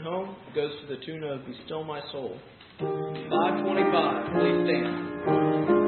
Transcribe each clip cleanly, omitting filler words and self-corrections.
home goes to the tune of Be Still My Soul. 525, please stand.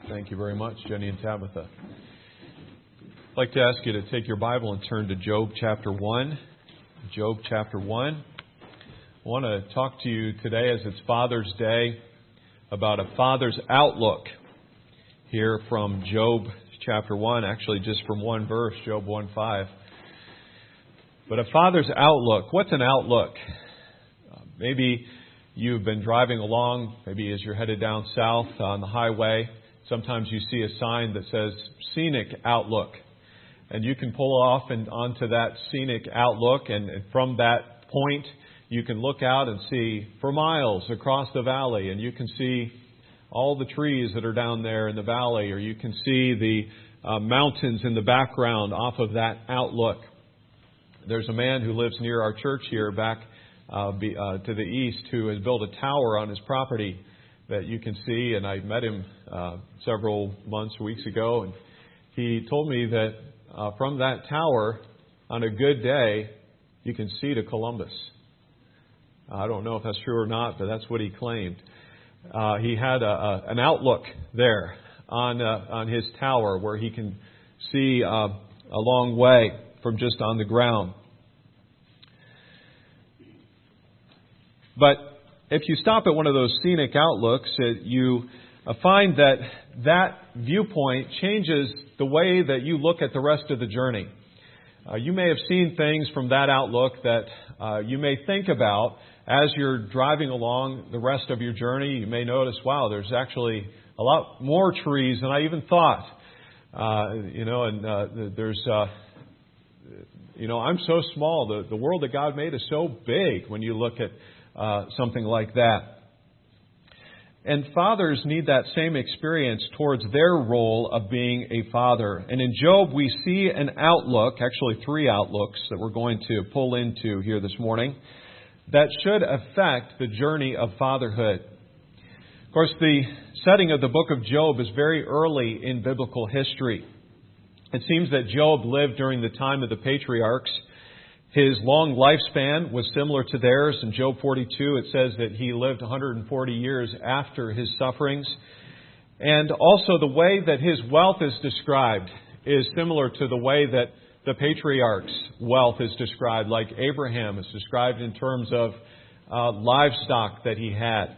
Thank you very much, Jenny and Tabitha. I'd like to ask you to take your Bible and turn to Job chapter 1. Job chapter 1. I want to talk to you today, as it's Father's Day, about a father's outlook here from Job chapter 1, actually just from one verse, Job 1:5. But a father's outlook. What's an outlook? Maybe you've been driving along, maybe as you're headed down south on the highway. Sometimes you see a sign that says scenic outlook. And you can pull off and onto that scenic outlook, and from that point you can look out and see for miles across the valley, and you can see all the trees that are down there in the valley, or you can see the mountains in the background off of that outlook. There's a man who lives near our church here back to the east who has built a tower on his property that you can see, and I met him several months or weeks ago, and he told me that from that tower, on a good day, you can see to Columbus. I don't know if that's true or not, but that's what he claimed. He had an outlook there on his tower where he can see a long way from just on the ground. But if you stop at one of those scenic outlooks, you find that viewpoint changes the way that you look at the rest of the journey. You may have seen things from that outlook that you may think about as you're driving along the rest of your journey. You may notice, wow, there's actually a lot more trees than I even thought. There's I'm so small. The world that God made is so big when you look at something like that. And fathers need that same experience towards their role of being a father. And in Job, we see an outlook, actually three outlooks that we're going to pull into here this morning, that should affect the journey of fatherhood. Of course, the setting of the book of Job is very early in biblical history. It seems that Job lived during the time of the patriarchs. His long lifespan was similar to theirs. In Job 42, it says that he lived 140 years after his sufferings. And also the way that his wealth is described is similar to the way that the patriarchs' wealth is described, like Abraham is described in terms of livestock that he had.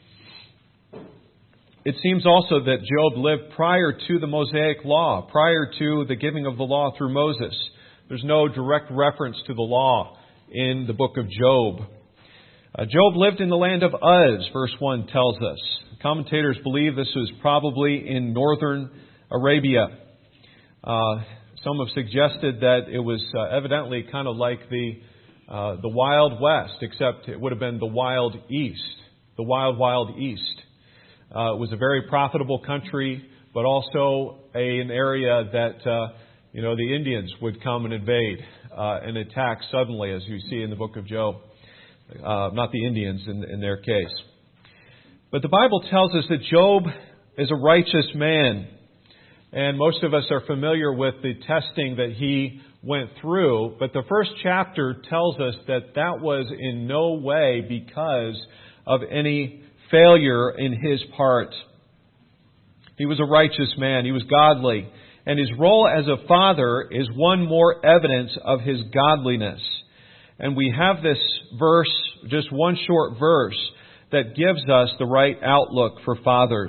It seems also that Job lived prior to the Mosaic Law, prior to the giving of the law through Moses. There's no direct reference to the law in the book of Job. Job lived in the land of Uz, verse 1 tells us. Commentators believe this was probably in northern Arabia. Some have suggested that it was evidently kind of like the Wild West, except it would have been the Wild East, the Wild East. It was a very profitable country, but also an area that the Indians would come and invade and attack suddenly, as you see in the book of Job. Not the Indians in their case. But the Bible tells us that Job is a righteous man. And most of us are familiar with the testing that he went through. But the first chapter tells us that was in no way because of any failure in his part. He was a righteous man. He was godly. And his role as a father is one more evidence of his godliness. And we have this verse, just one short verse, that gives us the right outlook for fathers.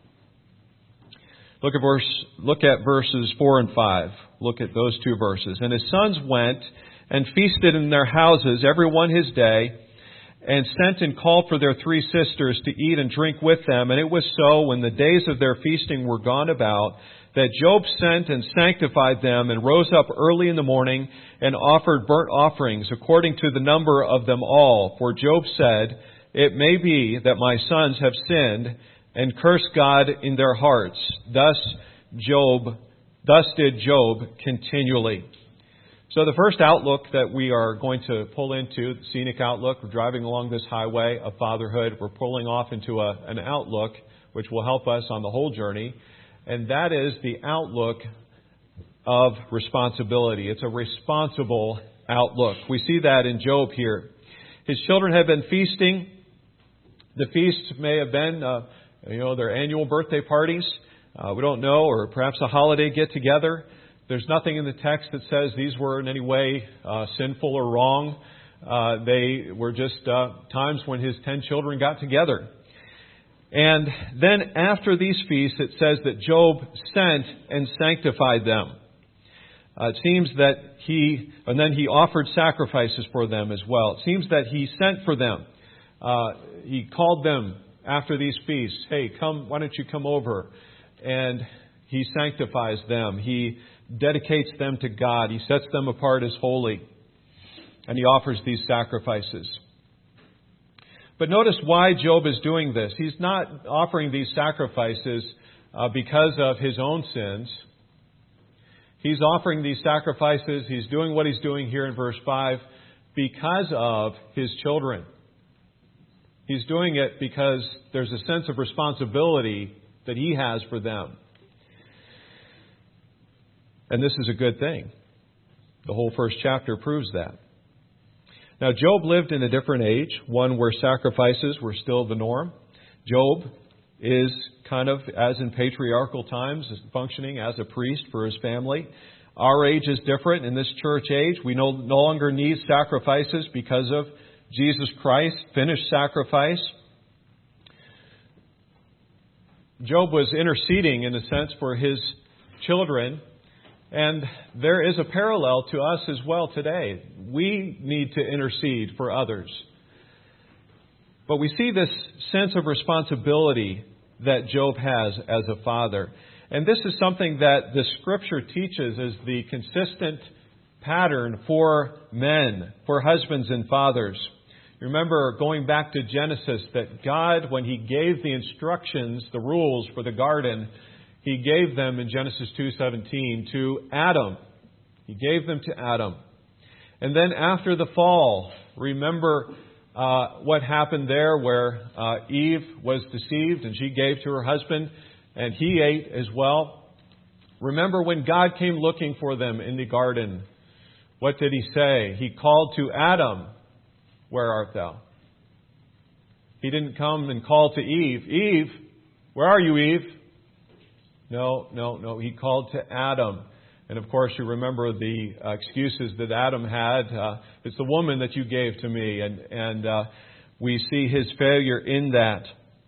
Look at verses 4 and 5. Look at those two verses. And his sons went and feasted in their houses, every one his day, and sent and called for their three sisters to eat and drink with them. And it was so, when the days of their feasting were gone about, that Job sent and sanctified them, and rose up early in the morning, and offered burnt offerings according to the number of them all. For Job said, "It may be that my sons have sinned, and cursed God in their hearts." Thus did Job continually. So the first outlook that we are going to pull into, the scenic outlook, we're driving along this highway of fatherhood. We're pulling off into an outlook which will help us on the whole journey. And that is the outlook of responsibility. It's a responsible outlook. We see that in Job here. His children have been feasting. The feast may have been, their annual birthday parties. we don't know, or perhaps a holiday get-together. There's nothing in the text that says these were in any way sinful or wrong. They were just times when his 10 children got together. And then after these feasts, it says that Job sent and sanctified them. It seems that and then he offered sacrifices for them as well. It seems that he sent for them. He called them after these feasts. Hey, come, why don't you come over? And he sanctifies them. He dedicates them to God. He sets them apart as holy. And he offers these sacrifices. But notice why Job is doing this. He's not offering these sacrifices because of his own sins. He's offering these sacrifices. He's doing what he's doing here in verse 5 because of his children. He's doing it because there's a sense of responsibility that he has for them. And this is a good thing. The whole first chapter proves that. Now, Job lived in a different age, one where sacrifices were still the norm. Job is kind of, as in patriarchal times, functioning as a priest for his family. Our age is different. In this church age, we no longer need sacrifices because of Jesus Christ, finished sacrifice. Job was interceding, in a sense, for his children. And there is a parallel to us as well today. We need to intercede for others. But we see this sense of responsibility that Job has as a father. And this is something that the Scripture teaches as the consistent pattern for men, for husbands and fathers. Remember, going back to Genesis, that God, when He gave the instructions, the rules for the garden, He gave them in Genesis 2:17 to Adam. He gave them to Adam. And then after the fall, remember what happened there where Eve was deceived and she gave to her husband and he ate as well. Remember when God came looking for them in the garden, what did He say? He called to Adam, "Where art thou?" He didn't come and call to Eve, "Eve, where are you, Eve?" No. He called to Adam. And of course, you remember the excuses that Adam had. It's the woman that you gave to me. And we see his failure in that.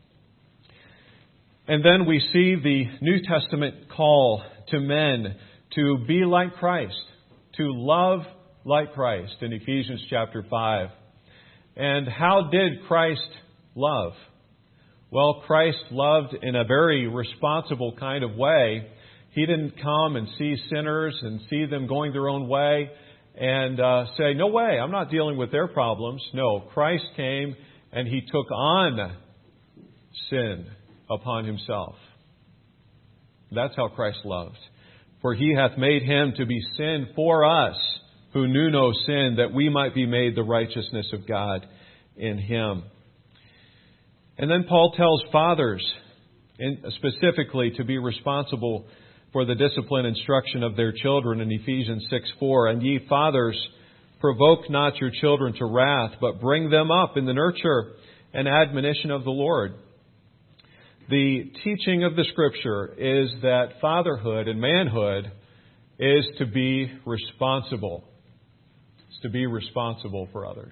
And then we see the New Testament call to men to be like Christ, to love like Christ in Ephesians chapter 5. And how did Christ love? Well, Christ loved in a very responsible kind of way. He didn't come and see sinners and see them going their own way and say, "No way, I'm not dealing with their problems." No, Christ came and He took on sin upon Himself. That's how Christ loved. "For He hath made Him to be sin for us, who knew no sin, that we might be made the righteousness of God in Him." And then Paul tells fathers specifically to be responsible for the discipline instruction of their children in Ephesians 6:4. "And ye fathers, provoke not your children to wrath, but bring them up in the nurture and admonition of the Lord." The teaching of the Scripture is that fatherhood and manhood is to be responsible. It's to be responsible for others.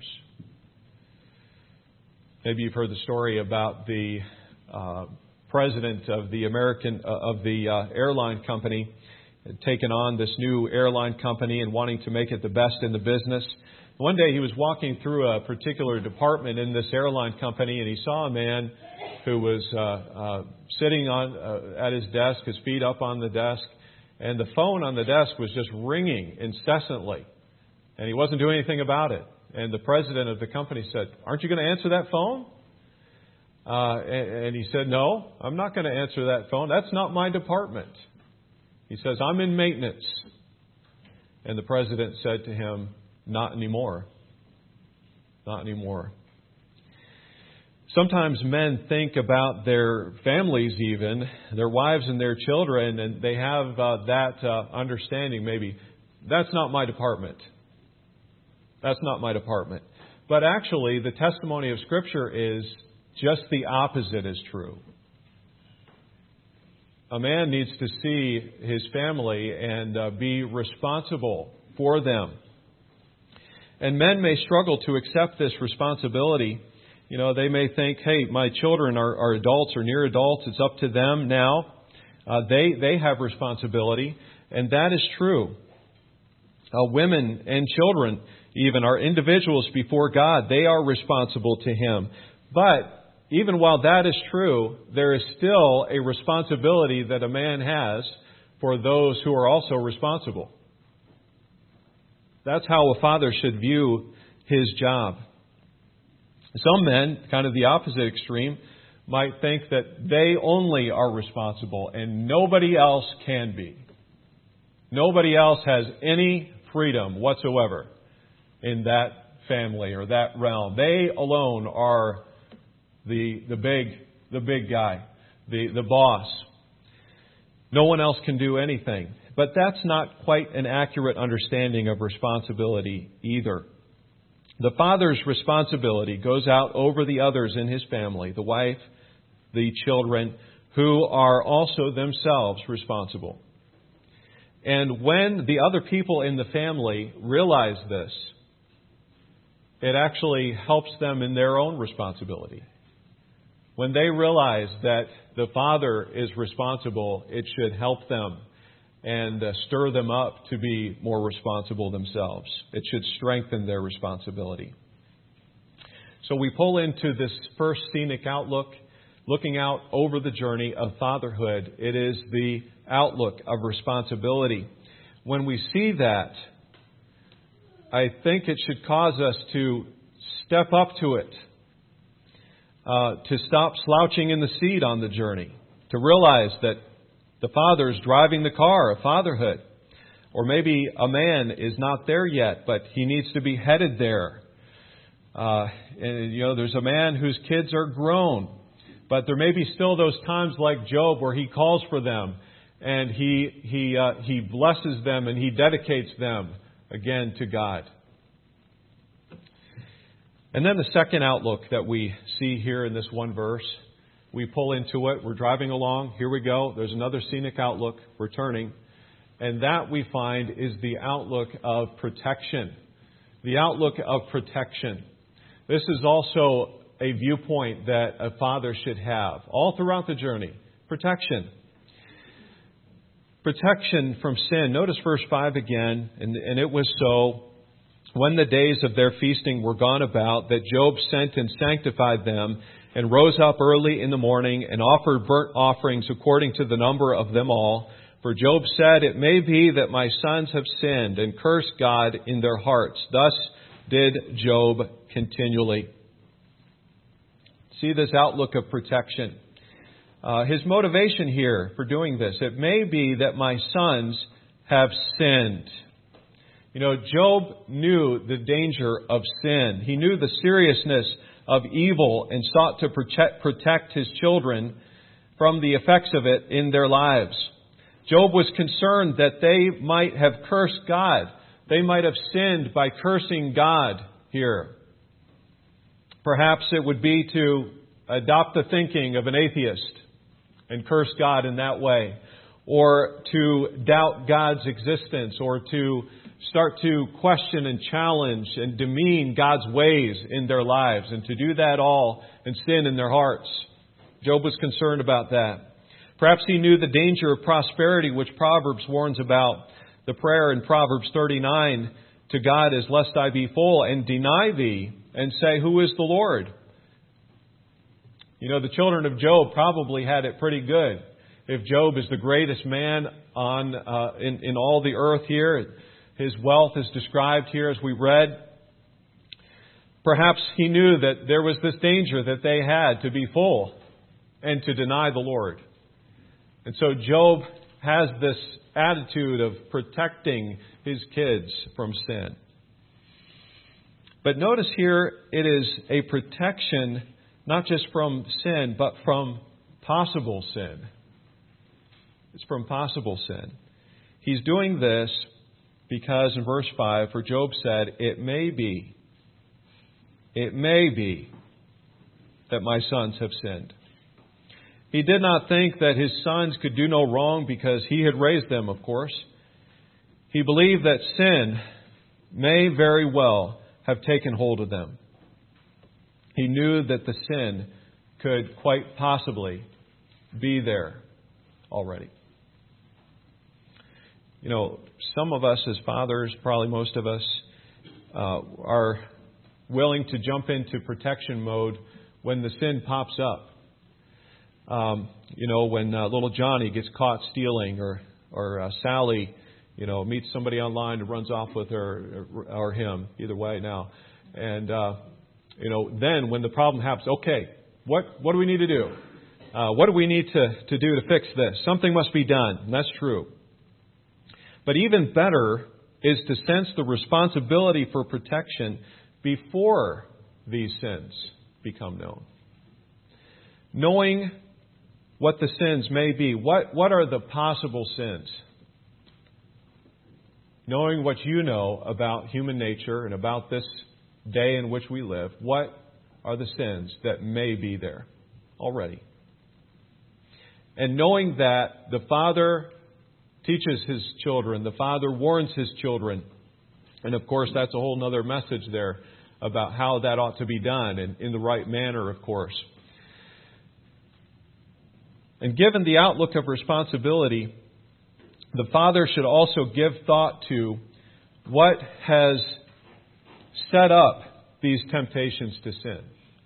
Maybe you've heard the story about the president of the airline company had taken on this new airline company and wanting to make it the best in the business. One day he was walking through a particular department in this airline company, and he saw a man who was sitting at his desk, his feet up on the desk, and the phone on the desk was just ringing incessantly, and he wasn't doing anything about it. And the president of the company said, "Aren't you going to answer that phone?" And he said, "No, I'm not going to answer that phone. That's not my department." He says, "I'm in maintenance." And the president said to him, "Not anymore. Not anymore." Sometimes men think about their families even, their wives and their children, and they have that understanding maybe, "That's not my department. That's not my department." But actually, the testimony of Scripture is just the opposite is true. A man needs to see his family and be responsible for them. And men may struggle to accept this responsibility. You know, they may think, hey, my children are adults or near adults. It's up to them now. They have responsibility. And that is true. Women and children even are individuals before God. They are responsible to Him. But even while that is true, there is still a responsibility that a man has for those who are also responsible. That's how a father should view his job. Some men, kind of the opposite extreme, might think that they only are responsible and nobody else can be. Nobody else has any freedom whatsoever in that family or that realm. They alone are the big guy, the boss. No one else can do anything. But that's not quite an accurate understanding of responsibility either. The father's responsibility goes out over the others in his family, the wife, the children, who are also themselves responsible. And when the other people in the family realize this, it actually helps them in their own responsibility. When they realize that the father is responsible, it should help them and stir them up to be more responsible themselves. It should strengthen their responsibility. So we pull into this first scenic outlook, looking out over the journey of fatherhood. It is the outlook of responsibility. When we see that, I think it should cause us to step up to it, to stop slouching in the seat on the journey, to realize that the father is driving the car of fatherhood. Or maybe a man is not there yet, but he needs to be headed there. There's a man whose kids are grown, but there may be still those times like Job where he calls for them and he blesses them and he dedicates them again to God. And then the second outlook that we see here in this one verse, we pull into it. We're driving along. Here we go. There's another scenic outlook. We're turning. And that we find is the outlook of protection. The outlook of protection. This is also a viewpoint that a father should have all throughout the journey. Protection. Protection from sin. Notice verse 5 again. And it was so, when the days of their feasting were gone about, that Job sent and sanctified them, and rose up early in the morning, and offered burnt offerings according to the number of them all. For Job said, it may be that my sons have sinned, and cursed God in their hearts. Thus did Job continually. See this outlook of protection. His motivation here for doing this, it may be that my sons have sinned. You know, Job knew the danger of sin. He knew the seriousness of evil and sought to protect his children from the effects of it in their lives. Job was concerned that they might have cursed God. They might have sinned by cursing God here. Perhaps it would be to adopt the thinking of an atheist and curse God in that way, or to doubt God's existence, or to start to question and challenge and demean God's ways in their lives, and to do that all and sin in their hearts. Job was concerned about that. Perhaps he knew the danger of prosperity, which Proverbs warns about. The prayer in Proverbs 39 to God is, lest I be full and deny thee and say, who is the Lord? You know, the children of Job probably had it pretty good. If Job is the greatest man in all the earth here, his wealth is described here as we read. Perhaps he knew that there was this danger that they had to be full and to deny the Lord. And so Job has this attitude of protecting his kids from sin. But notice here, it is a protection not just from sin, but from possible sin. It's from possible sin. He's doing this because in verse 5, for Job said, it may be that my sons have sinned. He did not think that his sons could do no wrong because he had raised them, of course. He believed that sin may very well have taken hold of them. He knew that the sin could quite possibly be there already. You know, some of us as fathers, probably most of us, are willing to jump into protection mode when the sin pops up. When little Johnny gets caught stealing, or Sally, meets somebody online and runs off with her or him, either way now. And, then when the problem happens, okay, what do we need to do? What do we need to do to fix this? Something must be done. And that's true. But even better is to sense the responsibility for protection before these sins become known. Knowing what the sins may be. What are the possible sins? Knowing what you know about human nature and about this day in which we live, what are the sins that may be there already? And knowing that the Father teaches His children, the Father warns His children, and of course that's a whole other message there about how that ought to be done and in the right manner, of course. And given the outlook of responsibility, the Father should also give thought to what has set up these temptations to sin.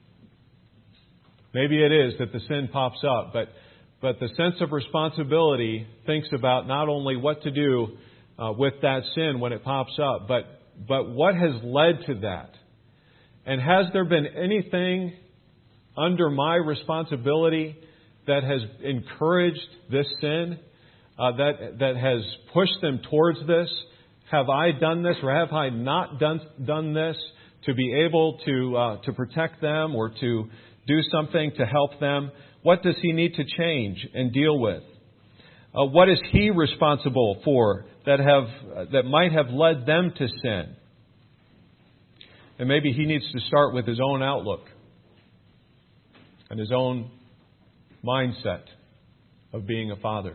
Maybe it is that the sin pops up, but the sense of responsibility thinks about not only what to do with that sin when it pops up, but what has led to that. And has there been anything under my responsibility that has encouraged this sin, that has pushed them towards this? Have I done this or have I not done this to be able to protect them or to do something to help them? What does He need to change and deal with? What is He responsible for that might have led them to sin? And maybe He needs to start with His own outlook and His own mindset of being a father.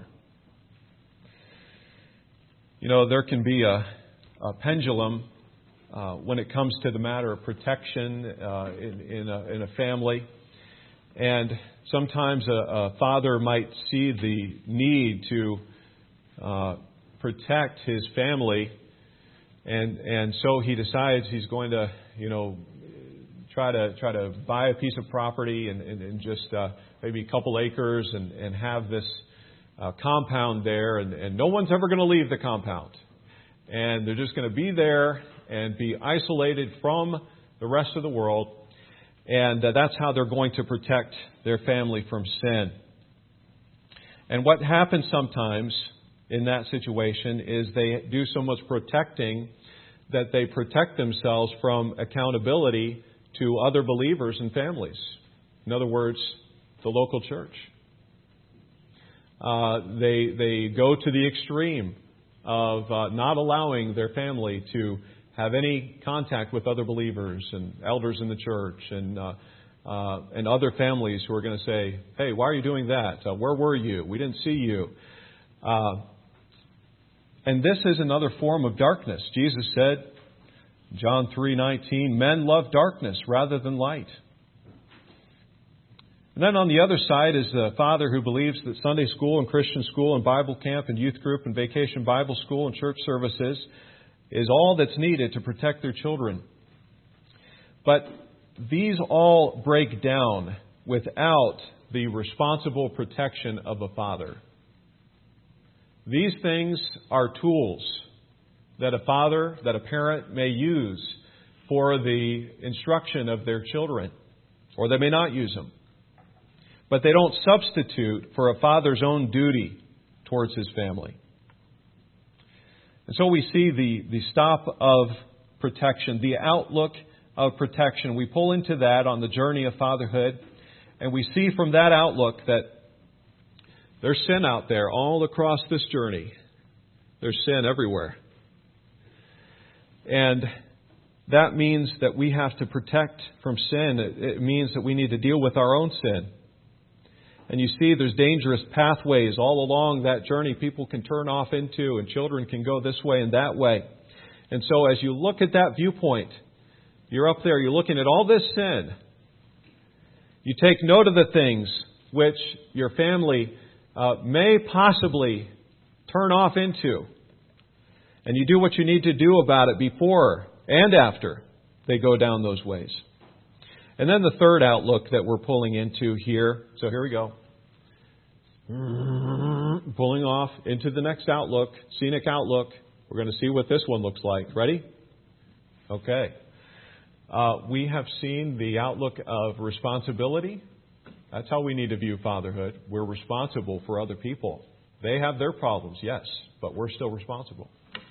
There can be a pendulum when it comes to the matter of protection in a family. And sometimes a father might see the need to protect his family, and so he decides he's going to, try to buy a piece of property and just maybe a couple acres and have this compound there, and no one's ever going to leave the compound. And they're just going to be there and be isolated from the rest of the world. And that's how they're going to protect their family from sin. And what happens sometimes in that situation is they do so much protecting that they protect themselves from accountability to other believers and families. In other words, the local church. They go to the extreme of not allowing their family to have any contact with other believers and elders in the church and other families who are going to say, "Hey, why are you doing that? Where were you? We didn't see you." And this is another form of darkness. Jesus said, John 3:19, "Men love darkness rather than light." And then on the other side is the father who believes that Sunday school and Christian school and Bible camp and youth group and vacation Bible school and church services is all that's needed to protect their children. But these all break down without the responsible protection of a father. These things are tools that a father, that a parent may use for the instruction of their children, or they may not use them. But they don't substitute for a father's own duty towards his family. And so we see the stop of protection, the outlook of protection. We pull into that on the journey of fatherhood, and we see from that outlook that there's sin out there all across this journey. There's sin everywhere. And that means that we have to protect from sin. It means that we need to deal with our own sin. And you see there's dangerous pathways all along that journey people can turn off into, and children can go this way and that way. And so as you look at that viewpoint, you're up there, you're looking at all this sin. You take note of the things which your family may possibly turn off into. And you do what you need to do about it before and after they go down those ways. And then the third outlook that we're pulling into here. So here we go. Pulling off into the next outlook, scenic outlook. We're going to see what this one looks like. Ready? Okay. We have seen the outlook of responsibility. That's how we need to view fatherhood. We're responsible for other people. They have their problems, yes, but we're still responsible.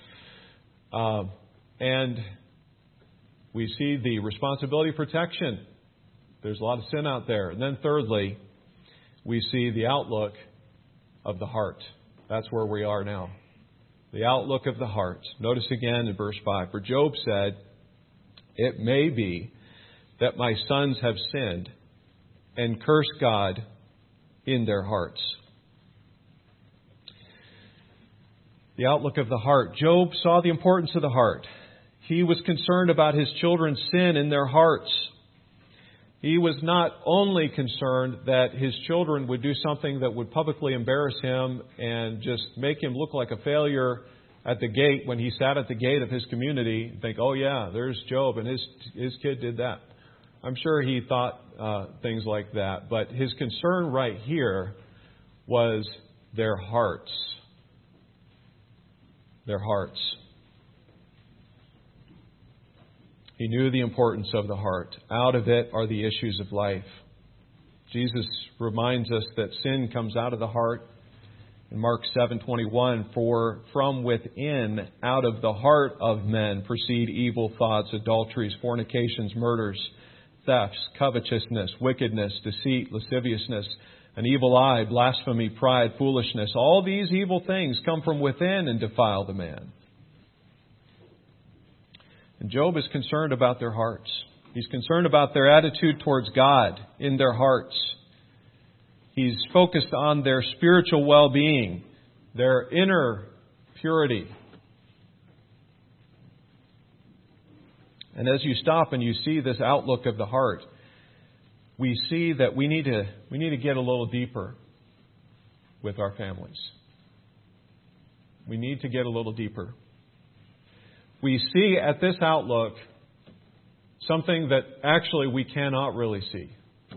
And we see the responsibility of protection. There's a lot of sin out there. And then thirdly, we see the outlook of the heart. That's where we are now. The outlook of the heart. Notice again in verse 5. For Job said, "It may be that my sons have sinned and cursed God in their hearts." The outlook of the heart. Job saw the importance of the heart. He was concerned about his children's sin in their hearts. He was not only concerned that his children would do something that would publicly embarrass him and just make him look like a failure at the gate when he sat at the gate of his community and think, oh yeah, there's Job and his kid did that. I'm sure he thought things like that. But his concern right here was their hearts. Their hearts. He knew the importance of the heart. Out of it are the issues of life. Jesus reminds us that sin comes out of the heart. In Mark 7:21, for from within, out of the heart of men, proceed evil thoughts, adulteries, fornications, murders, thefts, covetousness, wickedness, deceit, lasciviousness, an evil eye, blasphemy, pride, foolishness. All these evil things come from within and defile the man. And Job is concerned about their hearts. He's concerned about their attitude towards God in their hearts. He's focused on their spiritual well-being, their inner purity. And as you stop and you see this outlook of the heart, we see that we need to get a little deeper with our families. We need to get a little deeper. We see at this outlook something that actually we cannot really see.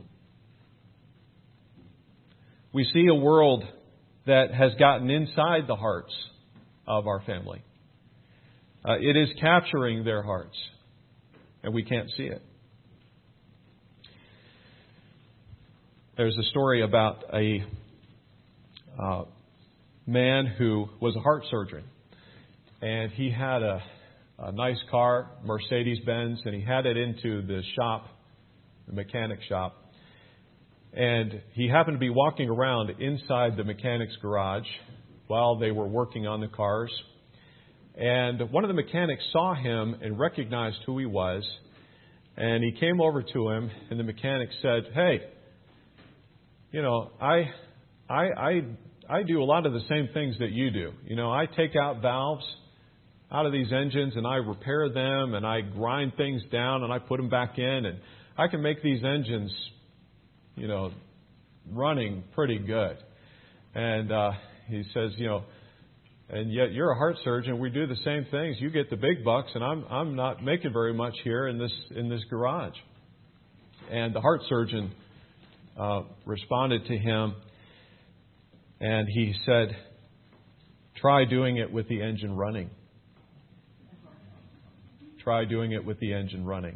We see a world that has gotten inside the hearts of our family. It is capturing their hearts, and we can't see it. There's a story about a man who was a heart surgeon, and he had a nice car, Mercedes-Benz, and he had it into the shop, the mechanic shop. And he happened to be walking around inside the mechanic's garage while they were working on the cars. And one of the mechanics saw him and recognized who he was. And he came over to him, and the mechanic said, "Hey, you know, I do a lot of the same things that you do. You know, I take out valves out of these engines, and I repair them, and I grind things down, and I put them back in, and I can make these engines, you know, running pretty good." And he says, you know, and yet you're a heart surgeon. We do the same things. You get the big bucks, and I'm not making very much here in this garage. And the heart surgeon responded to him, and he said, "Try doing it with the engine running. Try doing it with the engine running."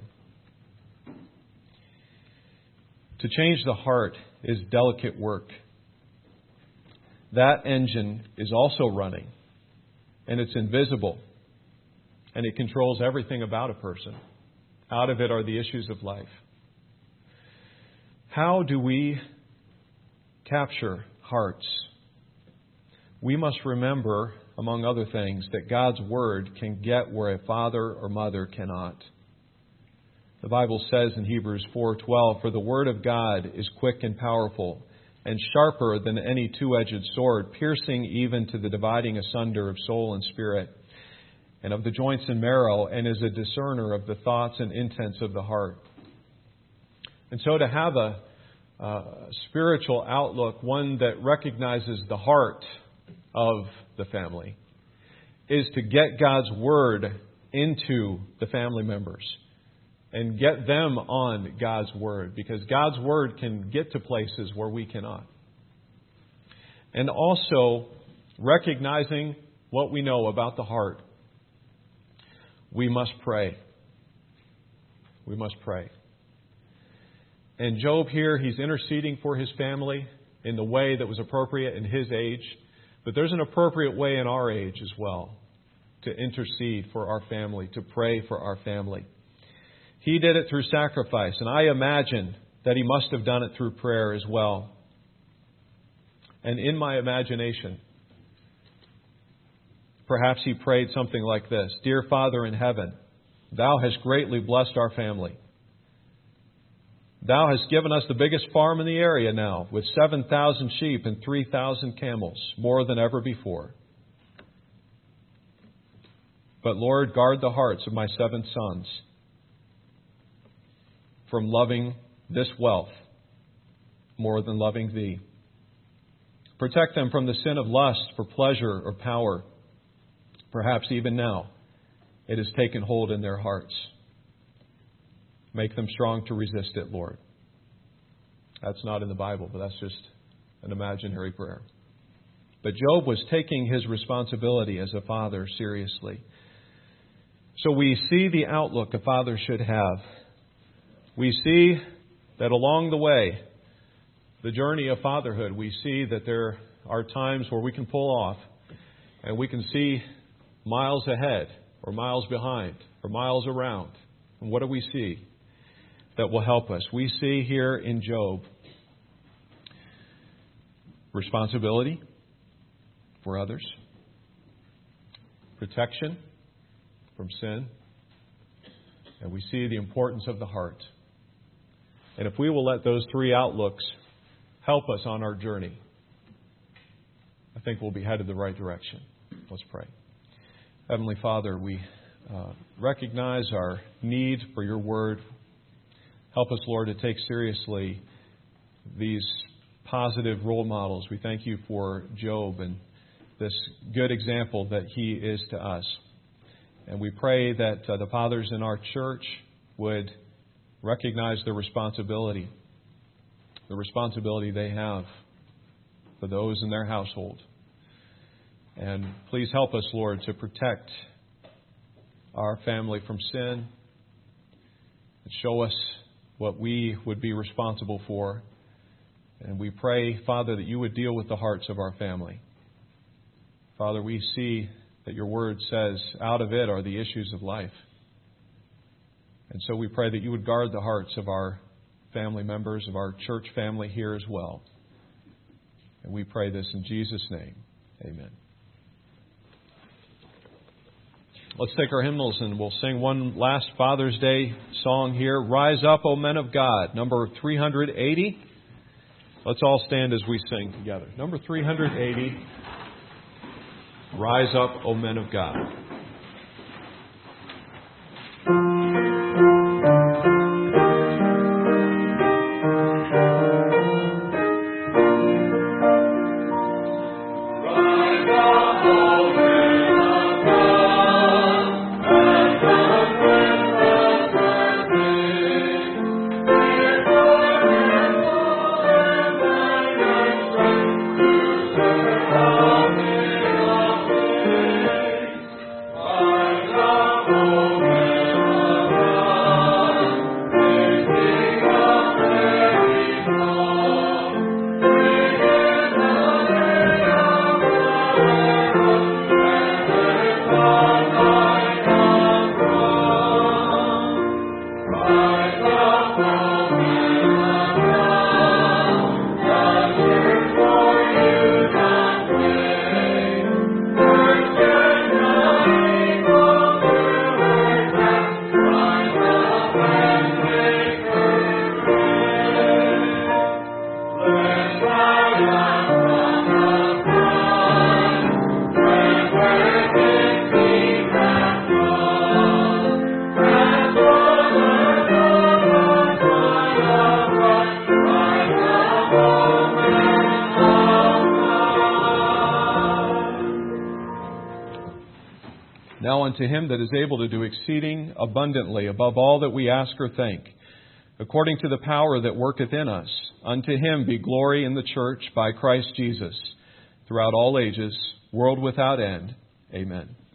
To change the heart is delicate work. That engine is also running, and it's invisible, and it controls everything about a person. Out of it are the issues of life. How do we capture hearts? We must remember, among other things, that God's Word can get where a father or mother cannot. The Bible says in Hebrews 4:12, "For the Word of God is quick and powerful, and sharper than any two-edged sword, piercing even to the dividing asunder of soul and spirit, and of the joints and marrow, and is a discerner of the thoughts and intents of the heart. And so to have a spiritual outlook, one that recognizes the heart of the family, is to get God's Word into the family members and get them on God's Word, because God's Word can get to places where we cannot. And also recognizing what we know about the heart. We must pray. We must pray. And Job here, he's interceding for his family in the way that was appropriate in his age. But there's an appropriate way in our age as well to intercede for our family, to pray for our family. He did it through sacrifice, and I imagine that he must have done it through prayer as well. And in my imagination, perhaps he prayed something like this: Dear Father in heaven, Thou hast greatly blessed our family. Thou hast given us the biggest farm in the area now, with 7,000 sheep and 3,000 camels, more than ever before. But Lord, guard the hearts of my 7 sons from loving this wealth more than loving Thee. Protect them from the sin of lust for pleasure or power. Perhaps even now it has taken hold in their hearts. Make them strong to resist it, Lord. That's not in the Bible, but that's just an imaginary prayer. But Job was taking his responsibility as a father seriously. So we see the outlook a father should have. We see that along the way, the journey of fatherhood, we see that there are times where we can pull off and we can see miles ahead or miles behind or miles around. And what do we see that will help us? We see here in Job responsibility for others, protection from sin, and we see the importance of the heart. And if we will let those 3 outlooks help us on our journey, I think we'll be headed the right direction. Let's pray. Heavenly Father, we recognize our need for Your Word. Help us, Lord, to take seriously these positive role models. We thank You for Job and this good example that he is to us. And we pray that the fathers in our church would recognize their responsibility, the responsibility they have for those in their household. And please help us, Lord, to protect our family from sin and show us what we would be responsible for. And we pray, Father, that You would deal with the hearts of our family. Father, we see that Your Word says, out of it are the issues of life. And so we pray that You would guard the hearts of our family members, of our church family here as well. And we pray this in Jesus' name. Amen. Let's take our hymnals and we'll sing one last Father's Day song here. Rise Up, O Men of God, number 380. Let's all stand as we sing together. Number 380. Rise Up, O Men of God. Now unto Him that is able to do exceeding abundantly above all that we ask or think, according to the power that worketh in us, unto Him be glory in the church by Christ Jesus, throughout all ages, world without end. Amen.